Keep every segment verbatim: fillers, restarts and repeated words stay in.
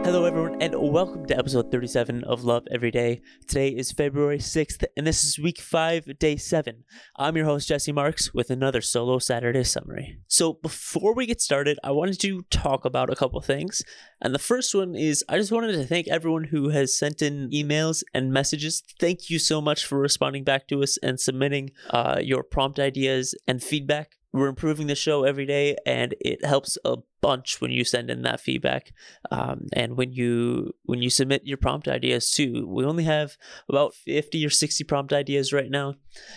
Hello, everyone, and welcome to episode thirty-seven of Love Every Day. Today is February sixth, and this is week five, day seven. I'm your host, Jesse Marks, with another solo Saturday summary. So before we get started, I wanted to talk about a couple things. And the first one is I just wanted to thank everyone who has sent in emails and messages. Thank you so much for responding back to us and submitting uh, your prompt ideas and feedback. We're improving the show every day, and it helps a bunch when you send in that feedback. Um, and when you when you submit your prompt ideas too, we only have about fifty or sixty prompt ideas right now,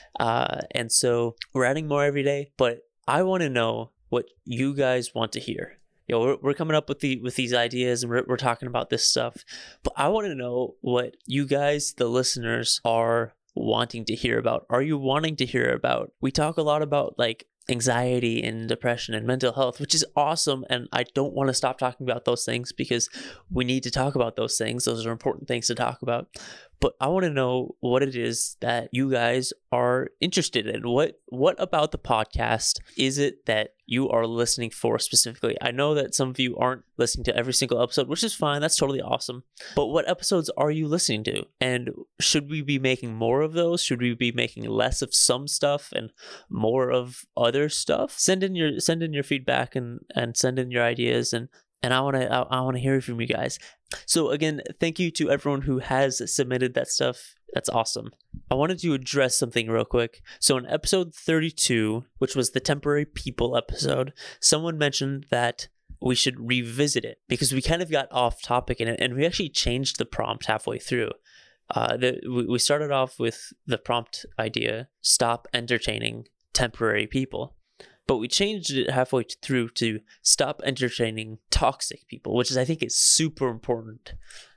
uh, and so we're adding more every day. But I want to know what you guys want to hear. You know, we're, we're coming up with the with these ideas, and we're we're talking about this stuff. But I want to know what you guys, the listeners, are wanting to hear about. Are you wanting to hear about? We talk a lot about like anxiety and depression and mental health, which is awesome, and I don't want to stop talking about those things because we need to talk about those things. Those are important things to talk about. But I want to know what it is that you guys are interested in. What what about the podcast is it that you are listening for specifically? I know that some of you aren't listening to every single episode, which is fine. That's totally awesome. But what episodes are you listening to? And should we be making more of those? Should we be making less of some stuff and more of other stuff? Send in your send in your feedback and and send in your ideas, and and I want to I, I want to hear from you guys. So again, thank you to everyone who has submitted that stuff. That's awesome. I wanted to address something real quick. So in episode thirty-two, which was the temporary people episode, someone mentioned that we should revisit it because we kind of got off topic in it, and we actually changed the prompt halfway through. Uh, the, we, we started off with the prompt idea, stop entertaining temporary people. But we changed it halfway through to stop entertaining toxic people, which is, I think, is super important.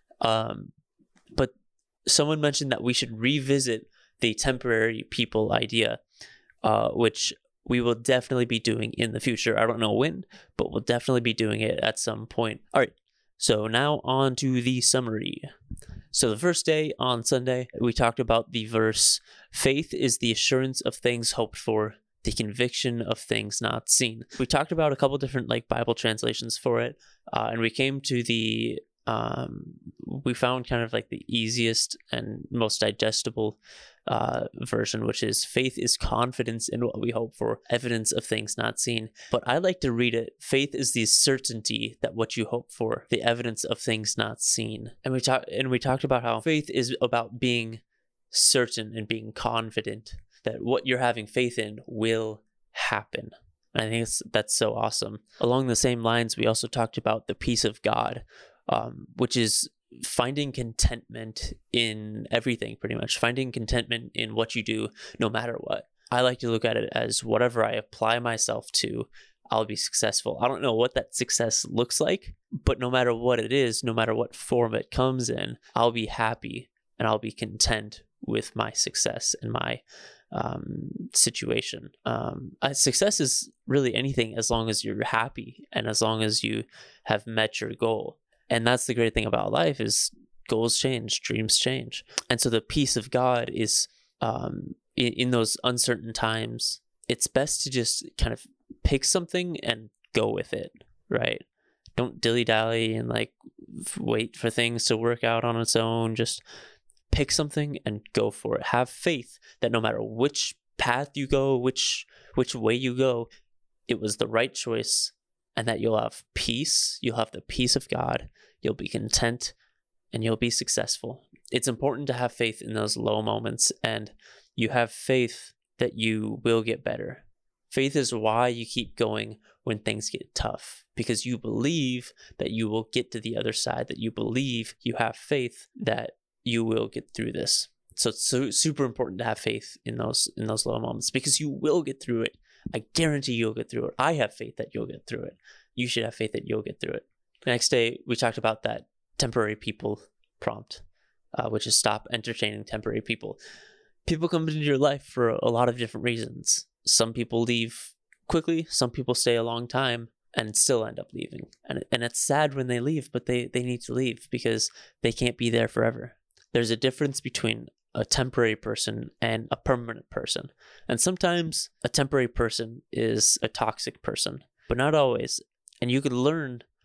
Um, but someone mentioned that we should revisit the temporary people idea, uh, which we will definitely be doing in the future. I don't know when, but we'll definitely be doing it at some point. All right, so now on to the summary. So the first day, on Sunday, we talked about the verse, faith is the assurance of things hoped for, the conviction of things not seen. We talked about a couple different like Bible translations for it, uh, and we came to the, um, we found kind of like the easiest and most digestible uh, version, which is faith is confidence in what we hope for, evidence of things not seen. But I like to read it, faith is the certainty that what you hope for, the evidence of things not seen. And we talked and we talked about how faith is about being certain and being confident that what you're having faith in will happen. And I think it's, that's so awesome. Along the same lines, we also talked about the peace of God, um, which is finding contentment in everything, pretty much. Finding contentment in what you do, no matter what. I like to look at it as whatever I apply myself to, I'll be successful. I don't know what that success looks like, but no matter what it is, no matter what form it comes in, I'll be happy and I'll be content with my success and my um, situation. Um, uh, success is really anything as long as you're happy and as long as you have met your goal. And that's the great thing about life is goals change, dreams change. And so the peace of God is um, in, in those uncertain times, it's best to just kind of pick something and go with it, right? Don't dilly-dally and like wait for things to work out on its own. Just pick something and go for it. Have faith that no matter which path you go, which which way you go, it was the right choice, and that you'll have peace. You'll have the peace of God. You'll be content, and you'll be successful. It's important to have faith in those low moments, and you have faith that you will get better. Faith is why you keep going when things get tough, because you believe that you will get to the other side, that you believe you have faith that you will get through this. So it's so super important to have faith in those in those low moments because you will get through it. I guarantee you'll get through it. I have faith that you'll get through it. You should have faith that you'll get through it. The next day, we talked about that temporary people prompt, uh, which is stop entertaining temporary people. People come into your life for a lot of different reasons. Some people leave quickly. Some people stay a long time and still end up leaving. And and it's sad when they leave, but they, they need to leave because they can't be there forever. There's a difference between a temporary person and a permanent person. And sometimes a temporary person is a toxic person, but not always. And you could learn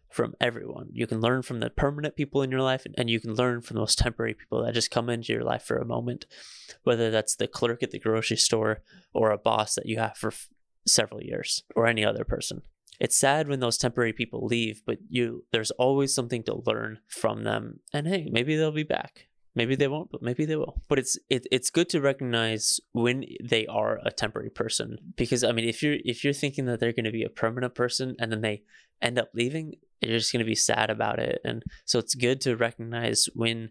from everyone. You can learn from the permanent people in your life, and you can learn from those temporary people that just come into your life for a moment, whether that's the clerk at the grocery store or a boss that you have for f- several years or any other person. It's sad when those temporary people leave, but you there's always something to learn from them. And hey, maybe they'll be back. Maybe they won't, but maybe they will. But it's it, it's good to recognize when they are a temporary person, because I mean, if you're if you're thinking that they're going to be a permanent person and then they end up leaving, you're just going to be sad about it. And so it's good to recognize when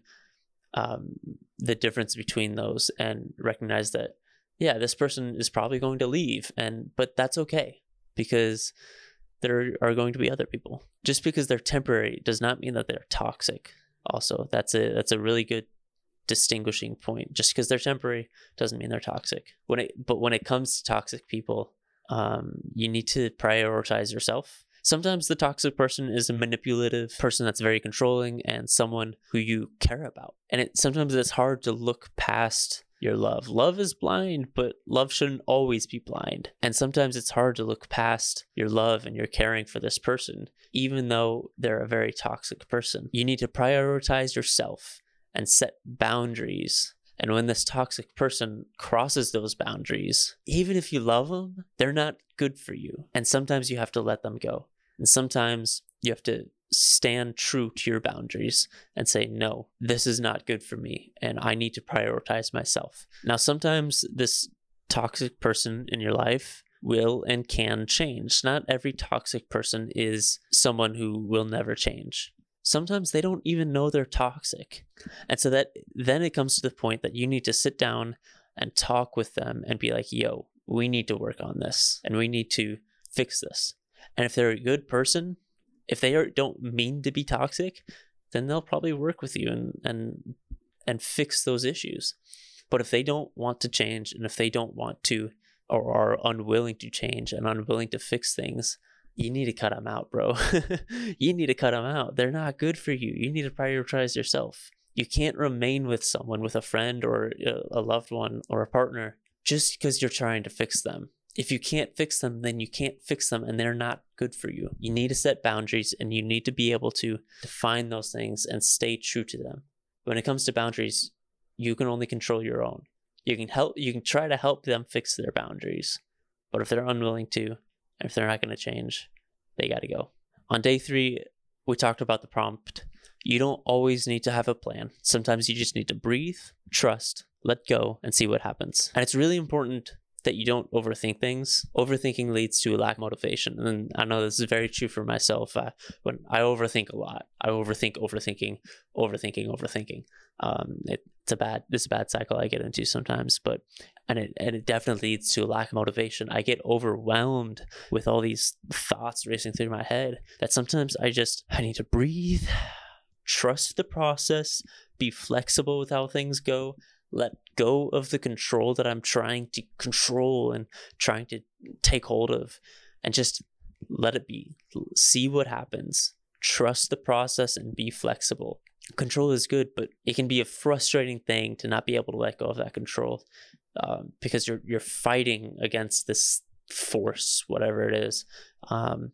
um, the difference between those, and recognize that yeah, this person is probably going to leave, and but that's okay, because there are going to be other people. Just because they're temporary does not mean that they're toxic. Also, that's a that's a really good distinguishing point. Just because they're temporary doesn't mean they're toxic. When it but when it comes to toxic people, um, you need to prioritize yourself. Sometimes the toxic person is a manipulative person that's very controlling and someone who you care about. And it sometimes it's hard to look past your love. Love is blind, but love shouldn't always be blind. And sometimes it's hard to look past your love and your caring for this person, even though they're a very toxic person. You need to prioritize yourself and set boundaries. And when this toxic person crosses those boundaries, even if you love them, they're not good for you. And sometimes you have to let them go. And sometimes you have to stand true to your boundaries and say, no, this is not good for me, and I need to prioritize myself. Now, sometimes this toxic person in your life will and can change. Not every toxic person is someone who will never change. Sometimes they don't even know they're toxic. And so that then it comes to the point that you need to sit down and talk with them and be like, yo, we need to work on this and we need to fix this. And if they're a good person, if they are, don't mean to be toxic, then they'll probably work with you and, and and fix those issues. But if they don't want to change, and if they don't want to, or are unwilling to change and unwilling to fix things, you need to cut them out, bro. You need to cut them out. They're not good for you. You need to prioritize yourself. You can't remain with someone, with a friend or a loved one or a partner, just because you're trying to fix them. If you can't fix them, then you can't fix them, and they're not good for you. You need to set boundaries, and you need to be able to define those things and stay true to them. When it comes to boundaries, you can only control your own. You can help. You can try to help them fix their boundaries, but if they're unwilling to, and if they're not going to change, they got to go. On day three, we talked about the prompt. You don't always need to have a plan. Sometimes you just need to breathe, trust, let go, and see what happens. And it's really important that you don't overthink things. Overthinking leads to a lack of motivation. And I know this is very true for myself. Uh, when I overthink a lot, I overthink, overthinking, overthinking, overthinking. Um, it, it's a bad, it's a bad cycle I get into sometimes, but, and it, and it definitely leads to a lack of motivation. I get overwhelmed with all these thoughts racing through my head that sometimes I just, I need to breathe, trust the process, be flexible with how things go, let go of the control that I'm trying to control and trying to take hold of, and just let it be. See what happens. Trust the process and be flexible. Control is good, but it can be a frustrating thing to not be able to let go of that control, um, because you're you're fighting against this force, whatever it is, um,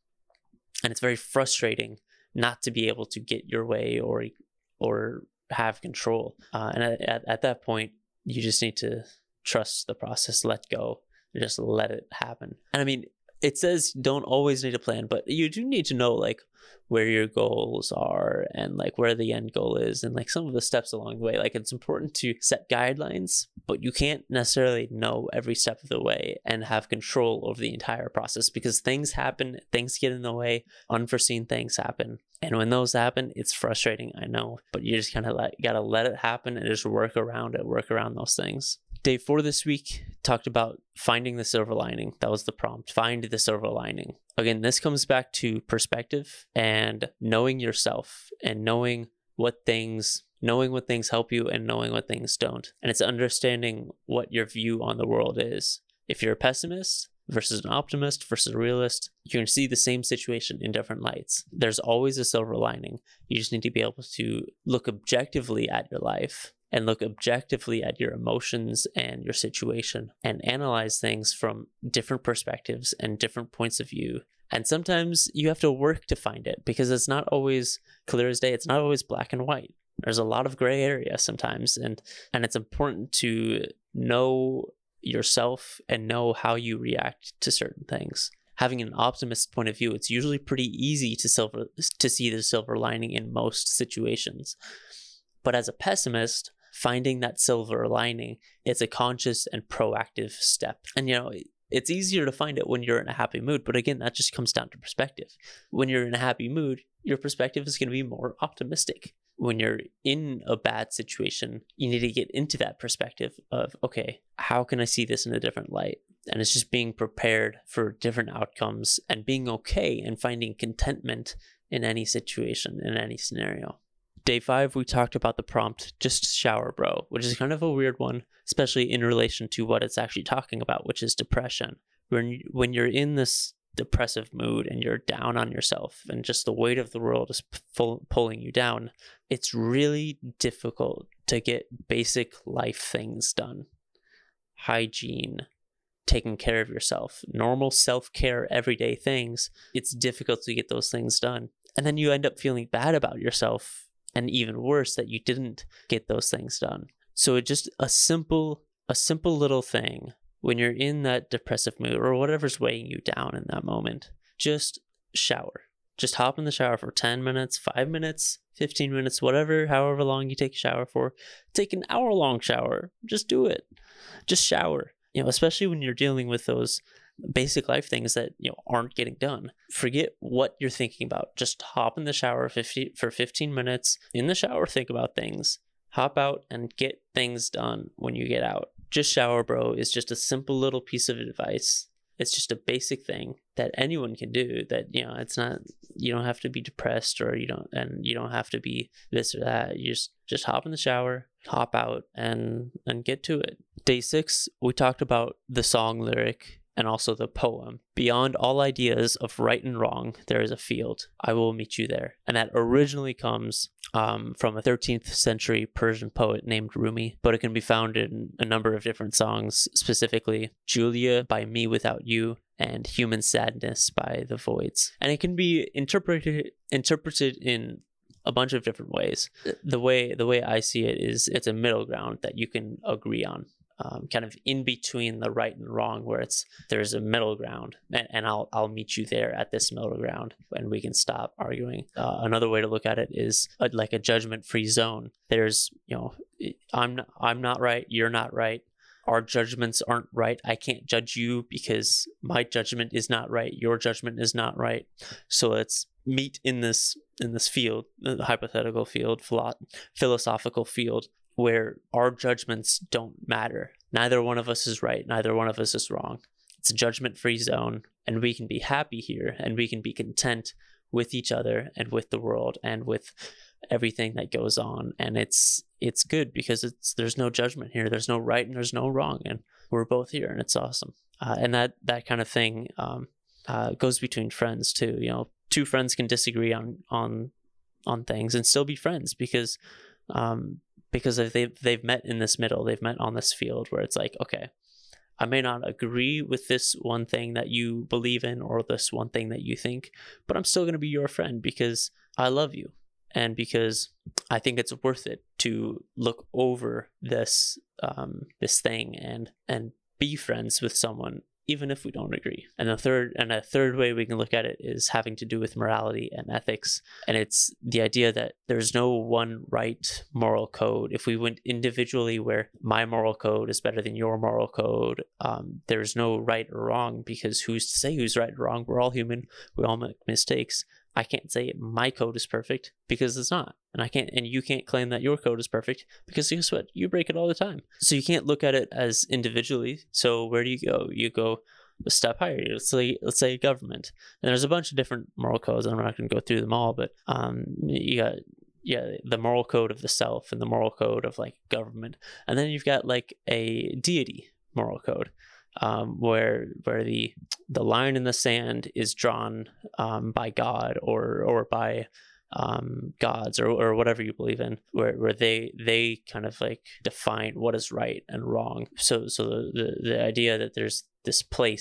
and it's very frustrating not to be able to get your way or or have control. Uh, and at, at that point, you just need to trust the process, let go, and just let it happen. And I mean, it says don't always need a plan, but you do need to know like where your goals are and like where the end goal is and like some of the steps along the way. Like it's important to set guidelines, but you can't necessarily know every step of the way and have control over the entire process, because things happen, things get in the way, unforeseen things happen. And when those happen, it's frustrating, I know, but you just kind of like gotta let it happen and just work around it, work around those things. Day four this week talked about finding the silver lining. That was the prompt. Find the silver lining. Again, this comes back to perspective and knowing yourself and knowing what things, knowing what things help you and knowing what things don't. And it's understanding what your view on the world is. If you're a pessimist versus an optimist versus a realist, you can see the same situation in different lights. There's always a silver lining. You just need to be able to look objectively at your life and look objectively at your emotions and your situation and analyze things from different perspectives and different points of view And sometimes you have to work to find it because it's not always clear as day. It's not always black and white. There's a lot of gray area sometimes. And, and it's important to know yourself and know how you react to certain things. Having an optimist point of view, it's usually pretty easy to silver to see the silver lining in most situations. But as a pessimist, finding that silver lining is a conscious and proactive step. And, you know, it's easier to find it when you're in a happy mood. But again, that just comes down to perspective. When you're in a happy mood, your perspective is going to be more optimistic. When you're in a bad situation, you need to get into that perspective of, okay, how can I see this in a different light? And it's just being prepared for different outcomes and being okay and finding contentment in any situation, in any scenario. Day five, we talked about the prompt, just shower, bro, which is kind of a weird one, especially in relation to what it's actually talking about, which is depression. When, you, when you're in this depressive mood and you're down on yourself and just the weight of the world is pull, pulling you down, it's really difficult to get basic life things done. Hygiene, taking care of yourself, normal self-care, everyday things. It's difficult to get those things done. And then you end up feeling bad about yourself, and even worse that you didn't get those things done. So it's just a simple, a simple little thing when you're in that depressive mood or whatever's weighing you down in that moment. Just shower. Just hop in the shower for ten minutes, five minutes, fifteen minutes, whatever, however long you take a shower for. Take an hour long shower. Just do it. Just shower. You know, especially when you're dealing with those basic life things that, you know, aren't getting done. Forget what you're thinking about. Just hop in the shower fifty for fifteen minutes. In the shower, think about things. Hop out and get things done when you get out. Just shower, bro, is just a simple little piece of advice. It's just a basic thing that anyone can do. That, you know, it's not, you don't have to be depressed or you don't, and you don't have to be this or that. You just, just hop in the shower, hop out and, and get to it. Day six, we talked about the song lyric and also the poem. Beyond all ideas of right and wrong, there is a field. I will meet you there. And that originally comes um, from a thirteenth century Persian poet named Rumi, but it can be found in a number of different songs, specifically Julia by Me Without You and Human Sadness by The Voids. And it can be interpreted interpreted in a bunch of different ways. The way the way I see it is it's a middle ground that you can agree on. Um, kind of in between the right and wrong, where it's there's a middle ground, and, and I'll I'll meet you there at this middle ground, and we can stop arguing. Uh, another way to look at it is a, like a judgment-free zone. There's, you know, I'm not, I'm not right, you're not right. Our judgments aren't right. I can't judge you because my judgment is not right. Your judgment is not right. So let's meet in this in this field, the hypothetical field, philo- philosophical field, where our judgments don't matter. Neither one of us is right. Neither one of us is wrong. It's a judgment-free zone, and we can be happy here, and we can be content with each other and with the world and with everything that goes on. And it's it's good because it's there's no judgment here. There's no right and there's no wrong, and we're both here, and it's awesome. Uh, and that that kind of thing um, uh, goes between friends too. You know, two friends can disagree on on on things and still be friends because. Um, Because if they've, they've met in this middle, they've met on this field where it's like, okay, I may not agree with this one thing that you believe in or this one thing that you think, but I'm still going to be your friend because I love you and because I think it's worth it to look over this um, this thing and and be friends with someone even if we don't agree. And the third and a third way we can look at it is having to do with morality and ethics. And it's the idea that there's no one right moral code. If we went individually where my moral code is better than your moral code, um, there's no right or wrong because who's to say who's right or wrong? We're all human. We all make mistakes. I can't say my code is perfect because it's not. And I can't, and you can't claim that your code is perfect because guess what? You break it all the time. So you can't look at it as individually. So where do you go? You go a step higher. Let's say, let's say government. And there's a bunch of different moral codes. I'm not going to go through them all, but um, you got, yeah, the moral code of the self and the moral code of like government. And then you've got like a deity moral code. Um, where where the the line in the sand is drawn um, by God or or by um, gods or, or whatever you believe in, where, where they they kind of like define what is right and wrong. So so the, the, the idea that there's this place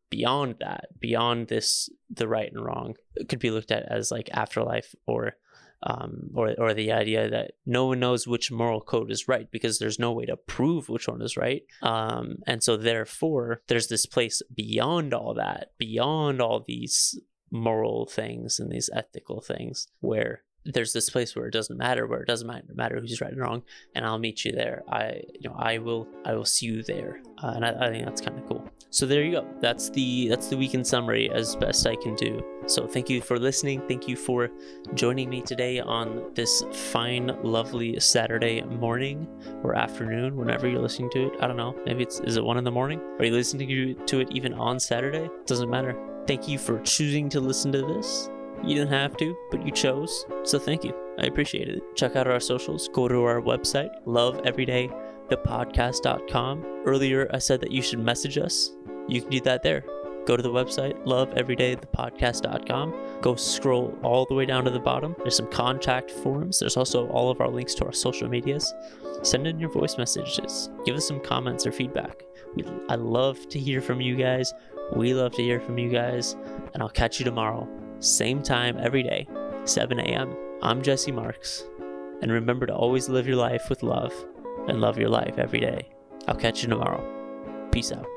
beyond that, beyond this, the right and wrong, it could be looked at as like afterlife, or um, or or the idea that no one knows which moral code is right because there's no way to prove which one is right. Um, and so therefore, there's this place beyond all that, beyond all these moral things and these ethical things, where there's this place where it doesn't matter, where it doesn't matter who's right and wrong, and I'll meet you there. I, you know, I will, I will see you there, uh, and I, I think that's kind of cool. So there you go. That's the that's the weekend summary as best I can do. So thank you for listening. Thank you for joining me today on this fine, lovely Saturday morning or afternoon, whenever you're listening to it. I don't know. Maybe it's is it one in the morning? Are you listening to it even on Saturday? Doesn't matter. Thank you for choosing to listen to this. You didn't have to, but you chose. So thank you. I appreciate it. Check out our socials. Go to our website, love everyday the podcast dot com. Earlier, I said that you should message us. You can do that there. Go to the website, love everyday the podcast dot com. Go scroll all the way down to the bottom. There's some contact forms. There's also all of our links to our social medias. Send in your voice messages. Give us some comments or feedback. We, I love to hear from you guys. We love to hear from you guys. And I'll catch you tomorrow. Same time every day, seven a.m. I'm Jesse Marks. And remember to always live your life with love and love your life every day. I'll catch you tomorrow. Peace out.